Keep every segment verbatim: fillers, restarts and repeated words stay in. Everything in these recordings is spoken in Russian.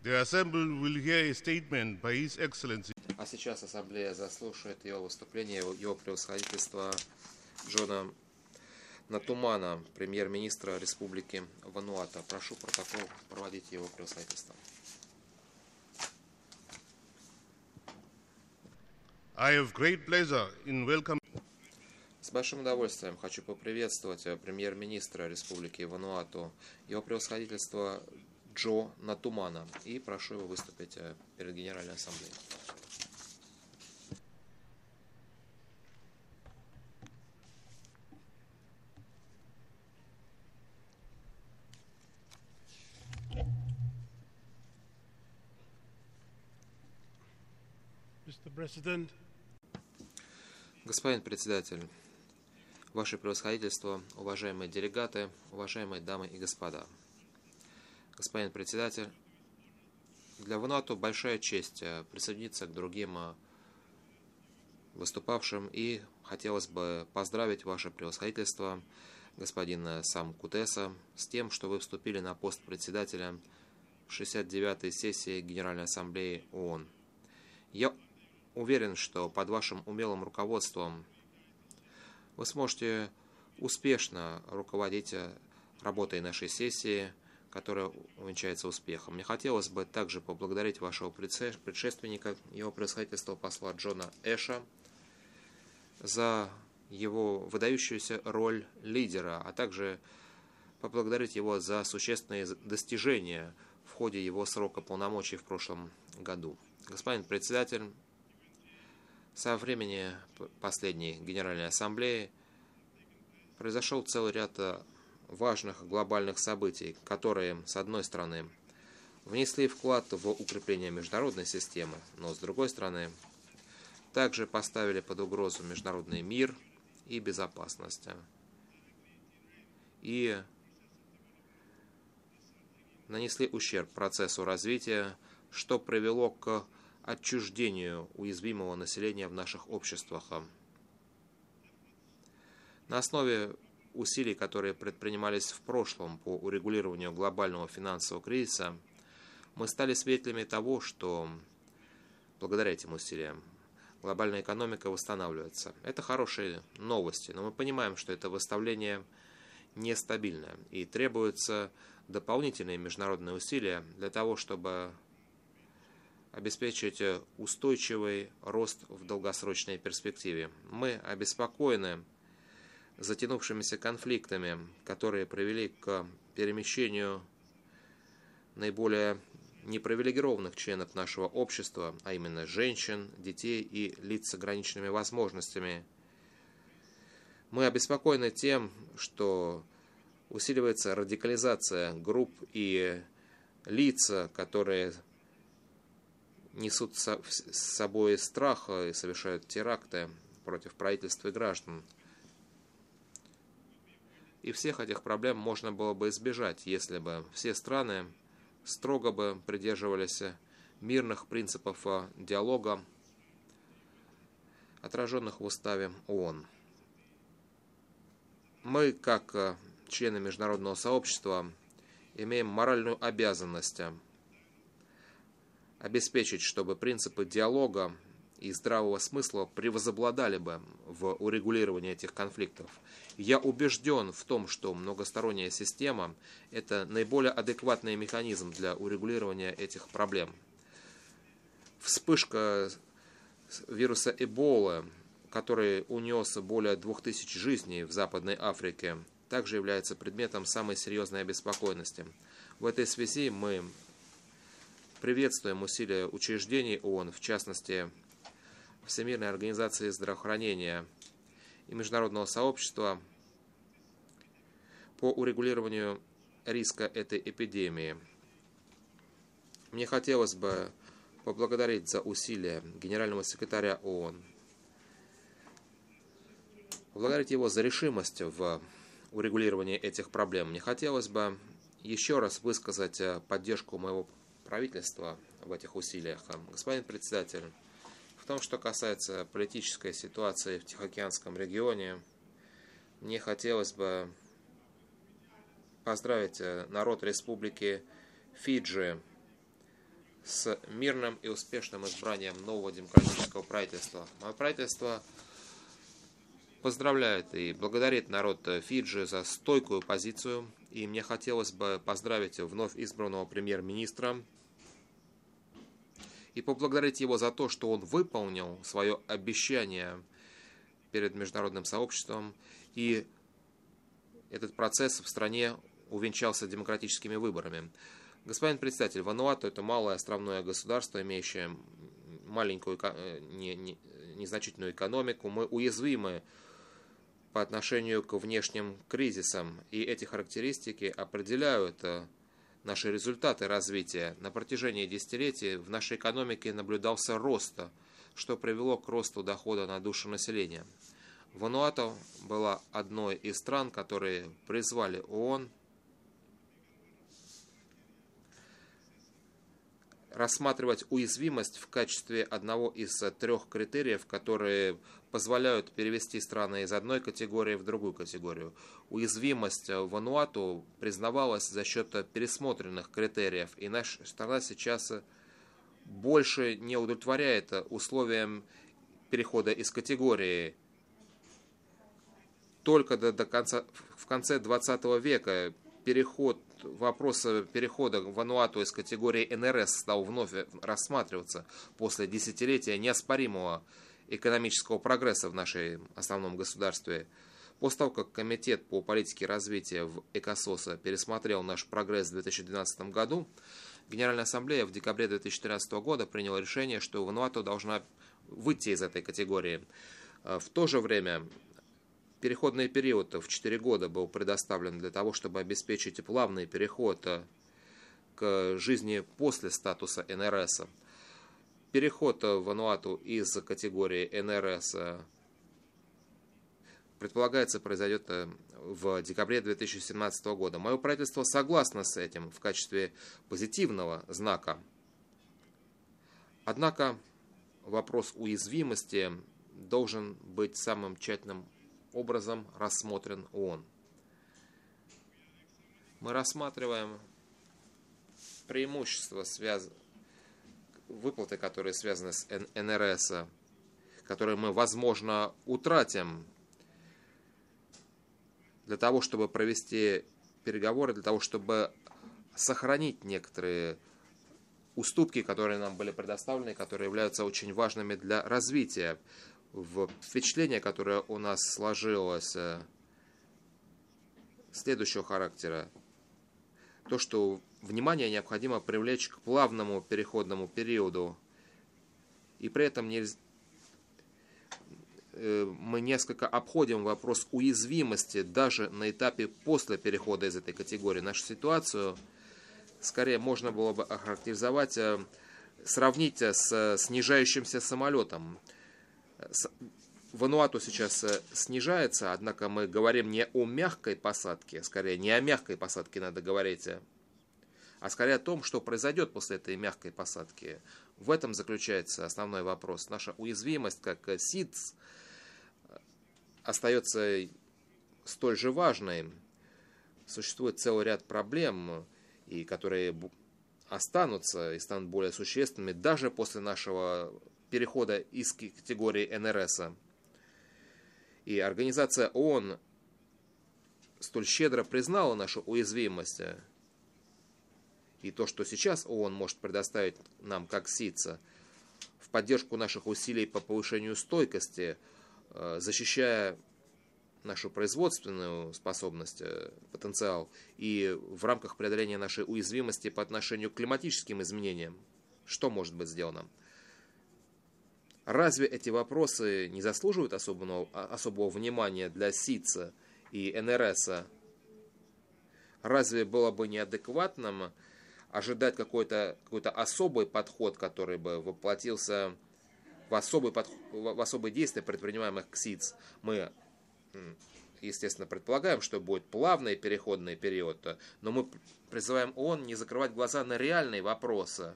The Assembly will hear a statement by His Excellency. А сейчас Ассамблея заслушает его выступление, его, его превосходительства Джона Натумана, премьер-министра Республики Вануату. Прошу протокол проводить его превосходительство. I have great pleasure in welcoming. С большим удовольствием хочу поприветствовать премьер-министра Республики Вануату, его превосходительство Джо Натумана, и прошу его выступить перед Генеральной Ассамблеей. Господин председатель, Ваше превосходительство, уважаемые делегаты, уважаемые дамы и господа. Господин председатель, для Вануату большая честь присоединиться к другим выступавшим, и хотелось бы поздравить Ваше превосходительство, господина Сам Кутеса, с тем, что вы вступили на пост председателя в шестьдесят девятой сессии Генеральной Ассамблеи ООН. Я уверен, что под вашим умелым руководством вы сможете успешно руководить работой нашей сессии, которая увенчается успехом. Мне хотелось бы также поблагодарить вашего предшественника, его превосходительство посла Джона Эша, за его выдающуюся роль лидера, а также поблагодарить его за существенные достижения в ходе его срока полномочий в прошлом году. Господин председатель, со времени последней Генеральной Ассамблеи произошел целый ряд важных глобальных событий, которые, с одной стороны, внесли вклад в укрепление международной системы, но, с другой стороны, также поставили под угрозу международный мир и безопасность. И нанесли ущерб процессу развития, что привело к отчуждению уязвимого населения в наших обществах. На основе усилий, которые предпринимались в прошлом по урегулированию глобального финансового кризиса, мы стали свидетелями того, что благодаря этим усилиям глобальная экономика восстанавливается. Это хорошие новости, но мы понимаем, что это восстановление нестабильное, и требуются дополнительные международные усилия для того, чтобы обеспечить устойчивый рост в долгосрочной перспективе. Мы обеспокоены затянувшимися конфликтами, которые привели к перемещению наиболее непривилегированных членов нашего общества, а именно женщин, детей и лиц с ограниченными возможностями. Мы обеспокоены тем, что усиливается радикализация групп и лиц, которые несут с собой страх и совершают теракты против правительства и граждан. И всех этих проблем можно было бы избежать, если бы все страны строго бы придерживались мирных принципов диалога, отраженных в Уставе ООН. Мы, как члены международного сообщества, имеем моральную обязанность обеспечить, чтобы принципы диалога и здравого смысла превозобладали бы в урегулировании этих конфликтов. Я убежден в том, что многосторонняя система – это наиболее адекватный механизм для урегулирования этих проблем. Вспышка вируса Эбола, который унес более двух тысяч жизней в Западной Африке, также является предметом самой серьезной обеспокоенности. В этой связи мы приветствуем усилия учреждений ООН, в частности, Всемирной организации здравоохранения и международного сообщества по урегулированию риска этой эпидемии. Мне хотелось бы поблагодарить за усилия генерального секретаря ООН, поблагодарить его за решимость в урегулировании этих проблем. Мне хотелось бы еще раз высказать поддержку моего правительства в этих усилиях. Господин председатель, в том, что касается политической ситуации в Тихоокеанском регионе, мне хотелось бы поздравить народ Республики Фиджи с мирным и успешным избранием нового демократического правительства. Мое правительство поздравляет и благодарит народ Фиджи за стойкую позицию, и мне хотелось бы поздравить вновь избранного премьер-министра и поблагодарить его за то, что он выполнил свое обещание перед международным сообществом, и этот процесс в стране увенчался демократическими выборами. Господин председатель, Вануату — это малое островное государство, имеющее маленькую, не, не, незначительную экономику. Мы уязвимы по отношению к внешним кризисам, и эти характеристики определяют наши результаты развития. На протяжении десятилетий в нашей экономике наблюдался рост, что привело к росту дохода на душу населения. Вануату была одной из стран, которые призвали ООН рассматривать уязвимость в качестве одного из трех критериев, которые позволяют перевести страны из одной категории в другую категорию. Уязвимость Вануату признавалась за счет пересмотренных критериев, и наша страна сейчас больше не удовлетворяет условиям перехода из категории. Только до, до конца, в конце двадцатого века переход, вопрос перехода Вануату из категории эн эр эс стал вновь рассматриваться после десятилетия неоспоримого экономического прогресса в нашем основном государстве. После того, как Комитет по политике развития в ЭКОСОСа пересмотрел наш прогресс в две тысячи двенадцатом году, Генеральная Ассамблея в декабре две тысячи тринадцатого года приняла решение, что Вануату должна выйти из этой категории. В то же время переходный период в четыре года был предоставлен для того, чтобы обеспечить плавный переход к жизни после статуса эн эр эс. Переход Вануату из категории эн эр эс предполагается произойдет в декабре две тысячи семнадцатого года. Мое правительство согласно с этим в качестве позитивного знака. Однако вопрос уязвимости должен быть самым тщательным образом рассмотрен ООН. Мы рассматриваем преимущества, связ... выплаты, которые связаны с эн эр эс, которые мы, возможно, утратим для того, чтобы провести переговоры, для того, чтобы сохранить некоторые уступки, которые нам были предоставлены, которые являются очень важными для развития. Впечатление, которое у нас сложилось, следующего характера. То, что внимание необходимо привлечь к плавному переходному периоду. И при этом нельзя... мы несколько обходим вопрос уязвимости даже на этапе после перехода из этой категории. Нашу ситуацию скорее можно было бы охарактеризовать, сравнить с снижающимся самолетом. Вануату сейчас снижается, однако мы говорим не о мягкой посадке, скорее не о мягкой посадке надо говорить, а скорее о том, что произойдет после этой мягкой посадки. В этом заключается основной вопрос. Наша уязвимость как СИДС остается столь же важной. Существует целый ряд проблем, и которые останутся и станут более существенными даже после нашего перехода из категории эн эр эс. И организация ООН столь щедро признала нашу уязвимость. И то, что сейчас ООН может предоставить нам как СИДС в поддержку наших усилий по повышению стойкости, защищая нашу производственную способность, потенциал, и в рамках преодоления нашей уязвимости по отношению к климатическим изменениям, что может быть сделано? Разве эти вопросы не заслуживают особого, особого внимания для СИДС и эн эр эс? Разве было бы неадекватным ожидать какой-то какой-то особый подход, который бы воплотился в особый, подход, в особые действия, предпринимаемых к СИДС? Мы, естественно, предполагаем, что будет плавный переходный период, но мы призываем ООН не закрывать глаза на реальные вопросы.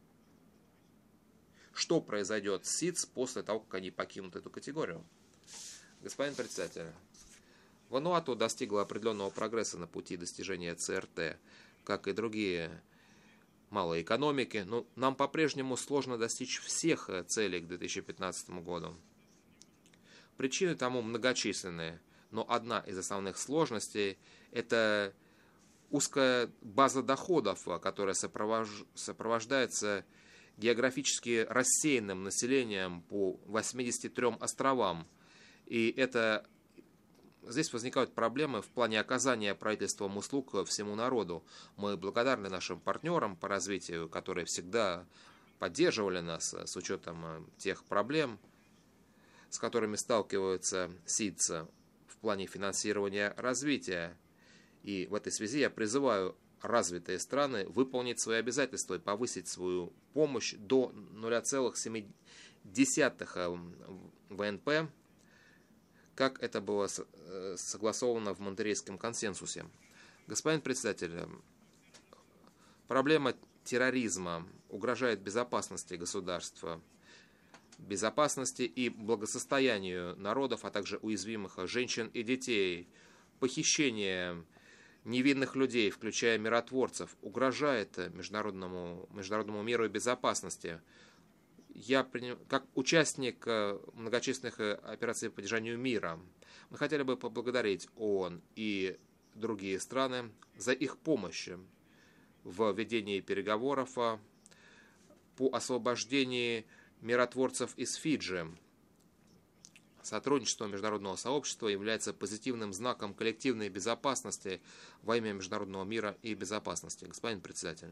Что произойдет с СИДС после того, как они покинут эту категорию? Господин председатель, Вануату достигла определенного прогресса на пути достижения цэ эр тэ, как и другие малой экономики, но нам по-прежнему сложно достичь всех целей к две тысячи пятнадцатому году. Причины тому многочисленные, но одна из основных сложностей – это узкая база доходов, которая сопровождается географически рассеянным населением по восьмидесяти трём островам. И это, здесь возникают проблемы в плане оказания правительством услуг всему народу. Мы благодарны нашим партнерам по развитию, которые всегда поддерживали нас с учетом тех проблем, с которыми сталкиваются СИДС в плане финансирования развития. И в этой связи я призываю развитые страны выполнить свои обязательства и повысить свою помощь до ноль целых семь десятых вэ эн пэ, как это было согласовано в Монтеррейском консенсусе. Господин председатель, проблема терроризма угрожает безопасности государства, безопасности и благосостоянию народов, а также уязвимых женщин и детей. Похищение невинных людей, включая миротворцев, угрожает международному, международному миру и безопасности. Я, как участник многочисленных операций по поддержанию мира, мы хотели бы поблагодарить ООН и другие страны за их помощь в ведении переговоров по освобождению миротворцев из Фиджи. Сотрудничество международного сообщества является позитивным знаком коллективной безопасности во имя международного мира и безопасности. Господин председатель,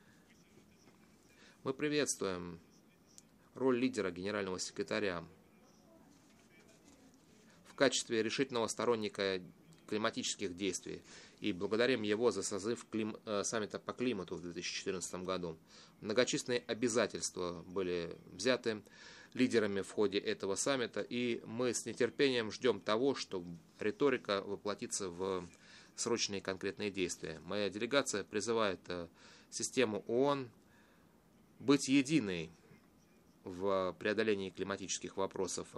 мы приветствуем роль лидера генерального секретаря в качестве решительного сторонника климатических действий и благодарим его за созыв клим... саммита по климату в две тысячи четырнадцатом году. Многочисленные обязательства были взяты лидерами в ходе этого саммита, и мы с нетерпением ждем того, что риторика воплотится в срочные конкретные действия. Моя делегация призывает систему ООН быть единой в преодолении климатических вопросов.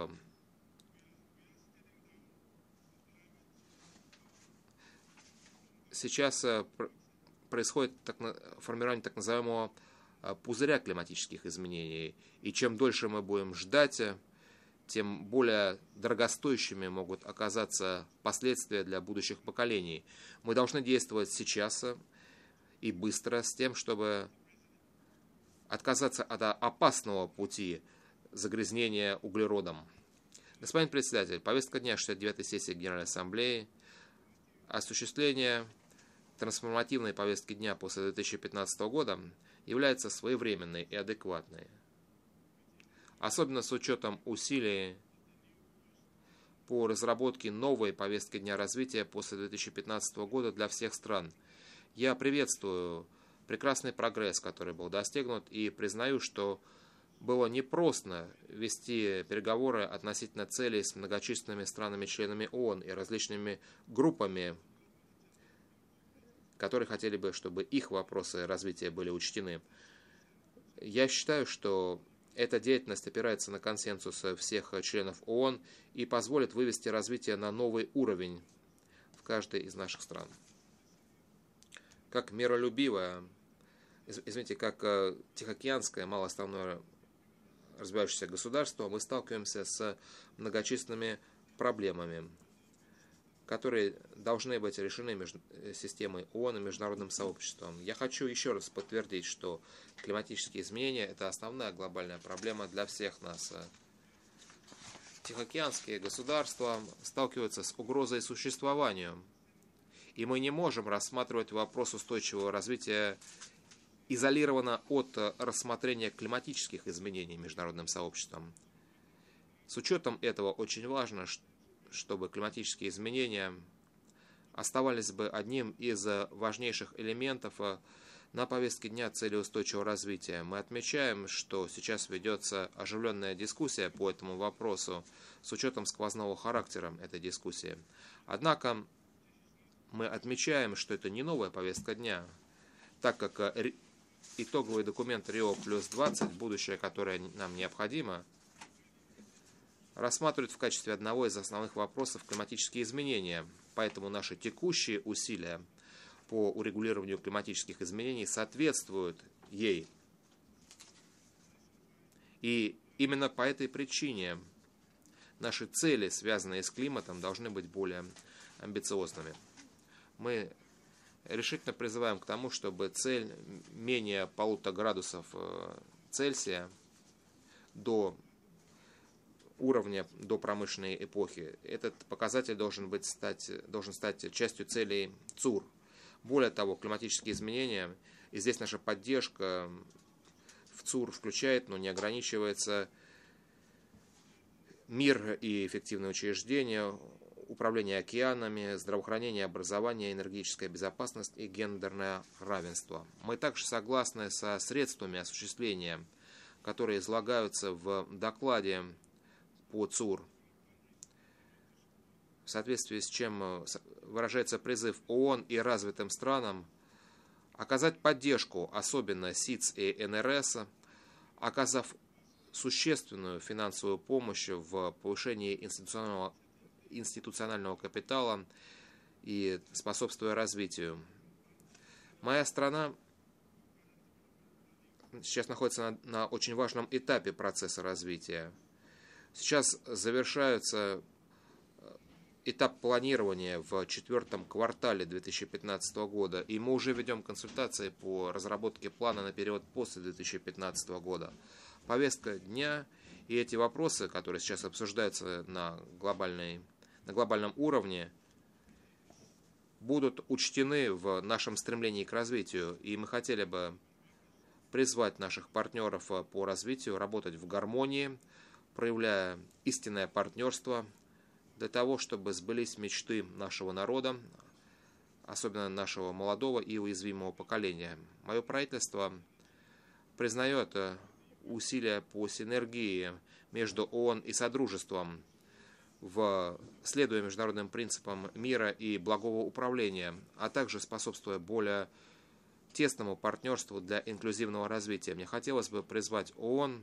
Сейчас происходит так, формирование так называемого пузыря климатических изменений. И чем дольше мы будем ждать, тем более дорогостоящими могут оказаться последствия для будущих поколений. Мы должны действовать сейчас и быстро с тем, чтобы отказаться от опасного пути загрязнения углеродом. Господин председатель, повестка дня шестьдесят девятой сессии Генеральной Ассамблеи, осуществление трансформативной повестки дня после две тысячи пятнадцатого года является своевременной и адекватной. Особенно с учетом усилий по разработке новой повестки дня развития после две тысячи пятнадцатого года для всех стран. Я приветствую прекрасный прогресс, который был достигнут, и признаю, что было непросто вести переговоры относительно целей с многочисленными странами-членами ООН и различными группами, которые хотели бы, чтобы их вопросы развития были учтены. Я считаю, что эта деятельность опирается на консенсус всех членов ООН и позволит вывести развитие на новый уровень в каждой из наших стран. Как миролюбивая, извините, как тихоокеанское малоостровное развивающееся государство, мы сталкиваемся с многочисленными проблемами, которые должны быть решены между системой ООН и международным сообществом. Я хочу еще раз подтвердить, что климатические изменения – это основная глобальная проблема для всех нас. Тихоокеанские государства сталкиваются с угрозой существованию, и мы не можем рассматривать вопрос устойчивого развития изолированно от рассмотрения климатических изменений международным сообществом. С учетом этого очень важно, чтобы климатические изменения оставались бы одним из важнейших элементов на повестке дня цели устойчивого развития. Мы отмечаем, что сейчас ведется оживленная дискуссия по этому вопросу с учетом сквозного характера этой дискуссии. Однако мы отмечаем, что это не новая повестка дня, так как итоговый документ Рио плюс двадцать, будущее, которое нам необходимо, рассматривают в качестве одного из основных вопросов климатические изменения. Поэтому наши текущие усилия по урегулированию климатических изменений соответствуют ей. И именно по этой причине наши цели, связанные с климатом, должны быть более амбициозными. Мы решительно призываем к тому, чтобы цель менее полутора градусов Цельсия до уровня до промышленной эпохи. Этот показатель должен, быть, стать, должен стать частью целей ЦУР. Более того, климатические изменения, и здесь наша поддержка в ЦУР включает, но не ограничивается, мир и эффективные учреждения, управление океанами, здравоохранение, образование, энергетическая безопасность и гендерное равенство. Мы также согласны со средствами осуществления, которые излагаются в докладе по ЦУР, в соответствии с чем выражается призыв ООН и развитым странам оказать поддержку, особенно СИДС и эн эр эс, оказав существенную финансовую помощь в повышении институционального, институционального капитала и способствуя развитию. Моя страна сейчас находится на, на очень важном этапе процесса развития. Сейчас завершается этап планирования в четвертом квартале две тысячи пятнадцатого года, и мы уже ведем консультации по разработке плана на период после две тысячи пятнадцатого года. Повестка дня и эти вопросы, которые сейчас обсуждаются на, глобальной, на глобальном уровне, будут учтены в нашем стремлении к развитию, и мы хотели бы призвать наших партнеров по развитию работать в гармонии, проявляя истинное партнерство для того, чтобы сбылись мечты нашего народа, особенно нашего молодого и уязвимого поколения. Мое правительство признает усилия по синергии между ООН и Содружеством, в следуя международным принципам мира и благого управления, а также способствуя более тесному партнерству для инклюзивного развития. Мне хотелось бы призвать ООН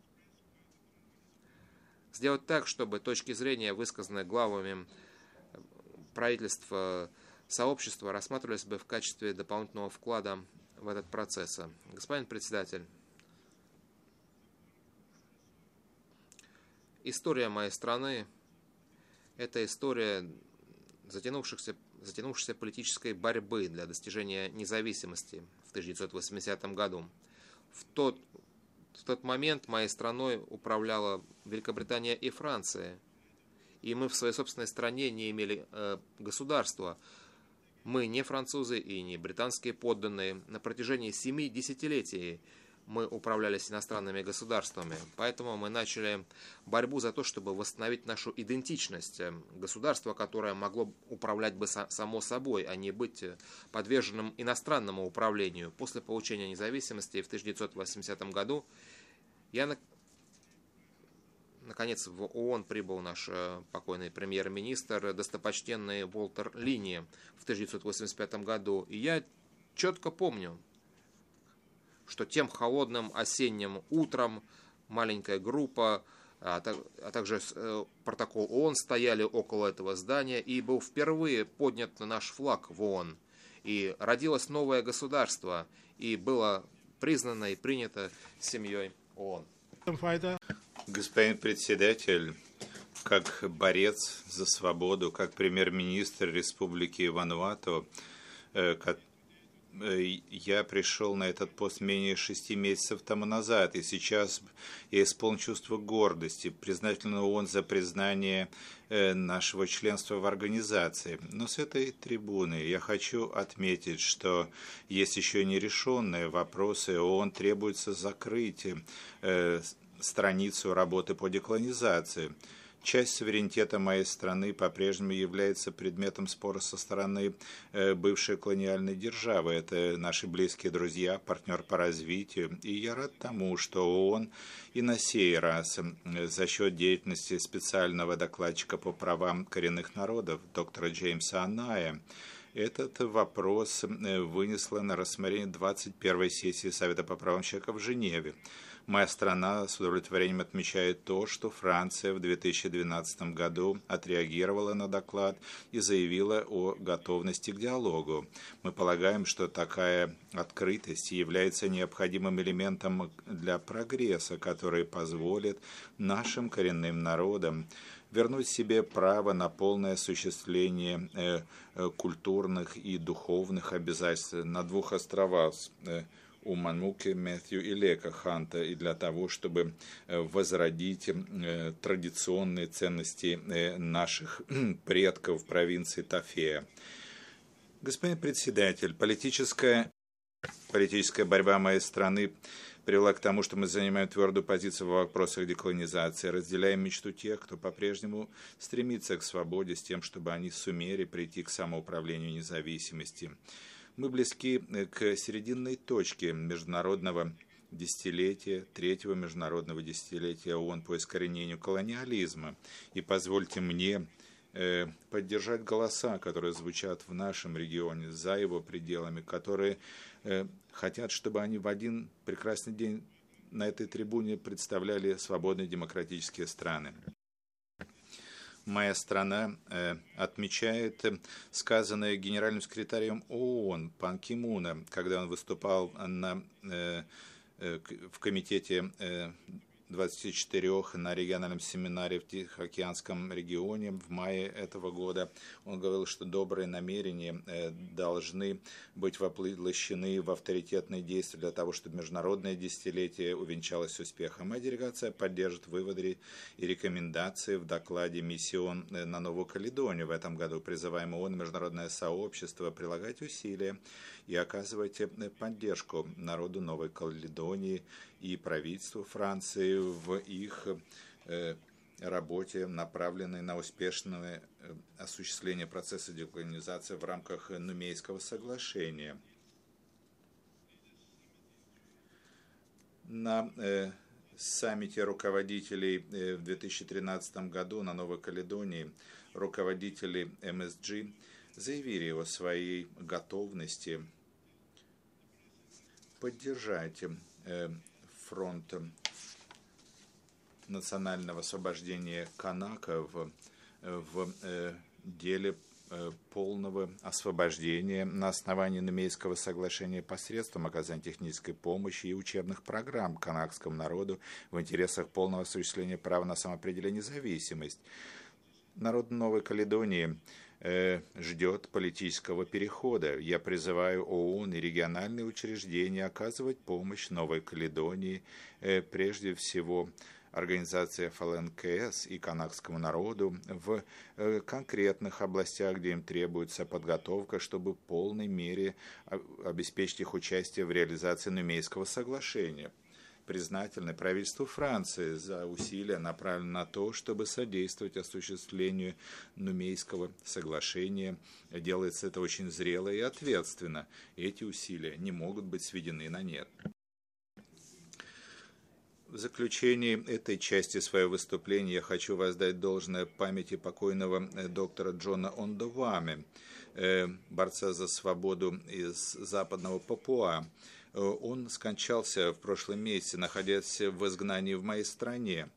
сделать так, чтобы точки зрения, высказанные главами правительств сообщества, рассматривались бы в качестве дополнительного вклада в этот процесс. Господин председатель, история моей страны – это история затянувшихся, затянувшейся политической борьбы для достижения независимости в тысяча девятьсот восьмидесятом году. В тот В тот момент моей страной управляла Великобритания и Франция. И мы в своей собственной стране не имели э, государства. Мы не французы и не британские подданные. На протяжении семи десятилетий мы управлялись иностранными государствами. Поэтому мы начали борьбу за то, чтобы восстановить нашу идентичность. Государство, которое могло управлять бы само собой, а не быть подверженным иностранному управлению. После получения независимости в тысяча девятьсот восьмидесятом году я, наконец, в ООН прибыл наш покойный премьер-министр, достопочтенный Уолтер Линни, в тысяча девятьсот восемьдесят пятом году. И я четко помню, что тем холодным осенним утром маленькая группа, а также протокол ООН стояли около этого здания, и был впервые поднят наш флаг в ООН. И родилось новое государство, и было признано и принято семьей ООН. Господин председатель, как борец за свободу, как премьер-министр Республики Вануату, я пришел на этот пост менее шести месяцев тому назад, и сейчас я исполнен чувство гордости, признателен ООН за признание нашего членства в организации. Но с этой трибуны я хочу отметить, что есть еще нерешенные вопросы. ООН требуется закрыть страницу работы по деколонизации. Часть суверенитета моей страны по-прежнему является предметом спора со стороны бывшей колониальной державы. Это наши близкие друзья, партнер по развитию. И я рад тому, что ООН и на сей раз за счет деятельности специального докладчика по правам коренных народов доктора Джеймса Аная этот вопрос вынесла на рассмотрение двадцать первой сессии Совета по правам человека в Женеве. Моя страна с удовлетворением отмечает то, что Франция в две тысячи двенадцатом году отреагировала на доклад и заявила о готовности к диалогу. Мы полагаем, что такая открытость является необходимым элементом для прогресса, который позволит нашим коренным народам вернуть себе право на полное осуществление э, э, культурных и духовных обязательств на двух островах э, у Манмуки, Мэтью и Лека Ханта, и для того, чтобы э, возродить э, традиционные ценности э, наших предков в провинции Тафея. Господин председатель, политическая, политическая борьба моей страны привела к тому, что мы занимаем твердую позицию в вопросах деколонизации, разделяем мечту тех, кто по-прежнему стремится к свободе, с тем, чтобы они сумели прийти к самоуправлению и независимости. Мы близки к серединной точке международного десятилетия, третьего международного десятилетия ООН по искоренению колониализма. И позвольте мне э, поддержать голоса, которые звучат в нашем регионе, за его пределами, которые э, хотят, чтобы они в один прекрасный день на этой трибуне представляли свободные демократические страны. Моя страна э, отмечает сказанное генеральным секретарем ООН Пан Ки Муна, когда он выступал на, э, э, в комитете э, двадцати четырёх на региональном семинаре в Тихоокеанском регионе в мае этого года. Он говорил, что добрые намерения э, должны быть воплощены в авторитетные действия для того, чтобы международное десятилетие увенчалось успехом. Моя делегация поддержит выводы и рекомендации в докладе «Миссион на Новую Каледонию». В этом году призываем ООН и международное сообщество прилагать усилия и оказывать поддержку народу Новой Каледонии и правительству Франции в их э, работе, направленной на успешное осуществление процесса деколонизации в рамках Нумейского соглашения. На э, саммите руководителей э, в две тысячи тринадцатом году на Новой Каледонии руководители эм эс джи заявили о своей готовности поддержать э, фронт национального освобождения канаков в э, деле э, полного освобождения на основании Нумейского соглашения посредством оказания технической помощи и учебных программ канакскому народу в интересах полного осуществления права на самоопределение и независимость. Народ Новой Каледонии э, ждет политического перехода. Я призываю ООН и региональные учреждения оказывать помощь Новой Каледонии, э, прежде всего организации эф эл эн ка эс и канакскому народу в э, конкретных областях, где им требуется подготовка, чтобы в полной мере обеспечить их участие в реализации Нумейского соглашения. Признательны правительству Франции за усилия, направленные на то, чтобы содействовать осуществлению Нумейского соглашения. Делается это очень зрело и ответственно. Эти усилия не могут быть сведены на нет. В заключении этой части своего выступления я хочу воздать должное памяти покойного доктора Джона Ондоваме, борца за свободу из западного Папуа. Он скончался в прошлом месяце, находясь в изгнании в моей стране.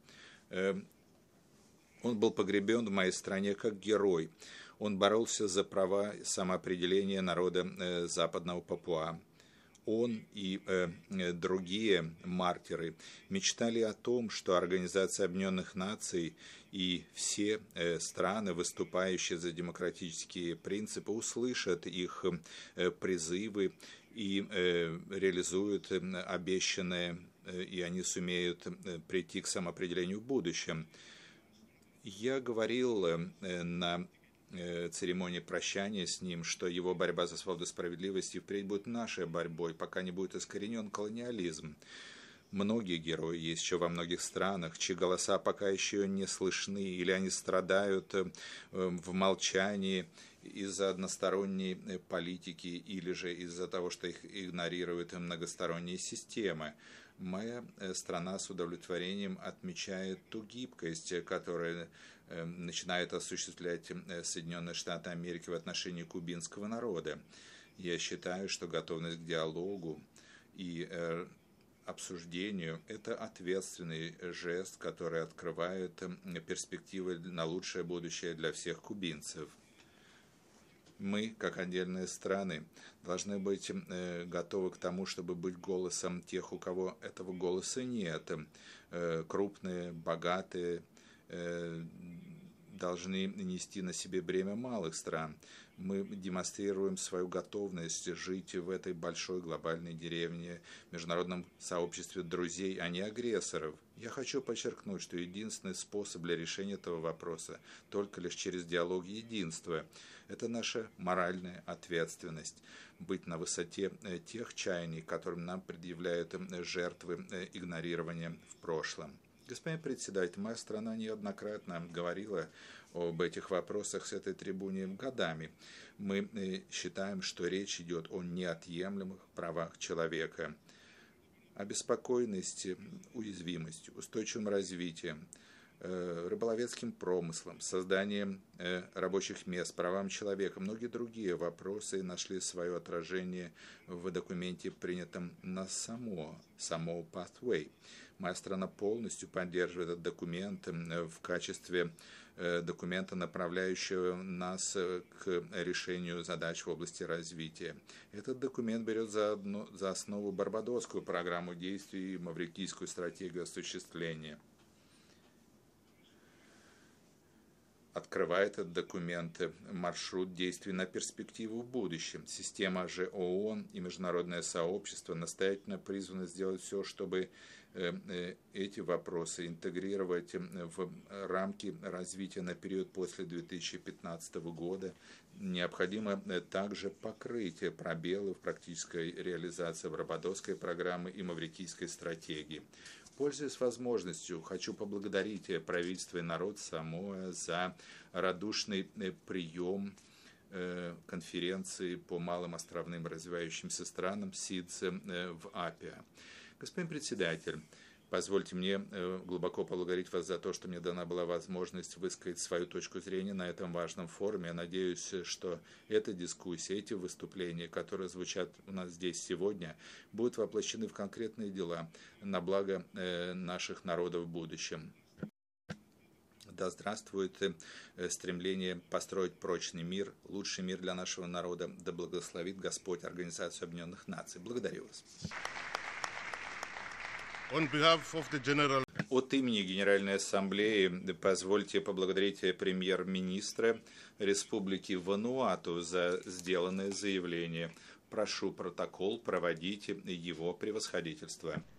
Он был погребен в моей стране как герой. Он боролся за права самоопределения народа западного Папуа. Он и э, другие мартиры мечтали о том, что Организация Объединенных Наций и все э, страны, выступающие за демократические принципы, услышат их э, призывы и э, реализуют э, обещанное, э, и они сумеют э, прийти к самоопределению в будущем. Я говорил э, на церемонии прощания с ним, что его борьба за свободу и справедливость впредь будет нашей борьбой, пока не будет искоренен колониализм. Многие герои есть еще во многих странах, чьи голоса пока еще не слышны, или они страдают в молчании из-за односторонней политики, или же из-за того, что их игнорируют многосторонние системы. Моя страна с удовлетворением отмечает ту гибкость, которая начинает осуществлять Соединенные Штаты Америки в отношении кубинского народа. Я считаю, что готовность к диалогу и обсуждению – это ответственный жест, который открывает перспективы на лучшее будущее для всех кубинцев. Мы, как отдельные страны, должны быть э, готовы к тому, чтобы быть голосом тех, у кого этого голоса нет. Э, крупные, богатые э, должны нести на себе бремя малых стран. Мы демонстрируем свою готовность жить в этой большой глобальной деревне, в международном сообществе друзей, а не агрессоров. Я хочу подчеркнуть, что единственный способ для решения этого вопроса только лишь через диалог единства. Это наша моральная ответственность. Быть на высоте тех чаяний, которым нам предъявляют жертвы игнорирования в прошлом. Господин председатель, моя страна неоднократно говорила об этих вопросах с этой трибуны годами. Мы считаем, что речь идет о неотъемлемых правах человека, обеспокоенности, уязвимостью, устойчивым развитием, рыболовецким промыслом, созданием рабочих мест, правам человека. Многие другие вопросы нашли свое отражение в документе, принятом на само, само Pathway. Моя страна полностью поддерживает этот документ в качестве документа, направляющего нас к решению задач в области развития. Этот документ берет за, одну, за основу Барбадосскую программу действий и Маврикийскую стратегию осуществления. Открывает этот документ маршрут действий на перспективу в будущем. Система же ООН и международное сообщество настоятельно призваны сделать все, чтобы эти вопросы интегрировать в рамки развития на период после две тысячи пятнадцатого года. Необходимо также покрыть пробелы в практической реализации Барбадосской программы и Маврикийской стратегии. Пользуясь возможностью, хочу поблагодарить правительство и народ Самоа за радушный прием конференции по малым островным развивающимся странам СИДС в Апиа. Господин председатель, позвольте мне глубоко поблагодарить вас за то, что мне дана была возможность высказать свою точку зрения на этом важном форуме. Я надеюсь, что эта дискуссия, эти выступления, которые звучат у нас здесь сегодня, будут воплощены в конкретные дела на благо наших народов в будущем. Да здравствует стремление построить прочный мир, лучший мир для нашего народа. Да благословит Господь Организацию Объединенных Наций. Благодарю вас. On behalf of the General... От имени Генеральной Ассамблеи позвольте поблагодарить премьер-министра Республики Вануату за сделанное заявление. Прошу протокол проводить его превосходительство.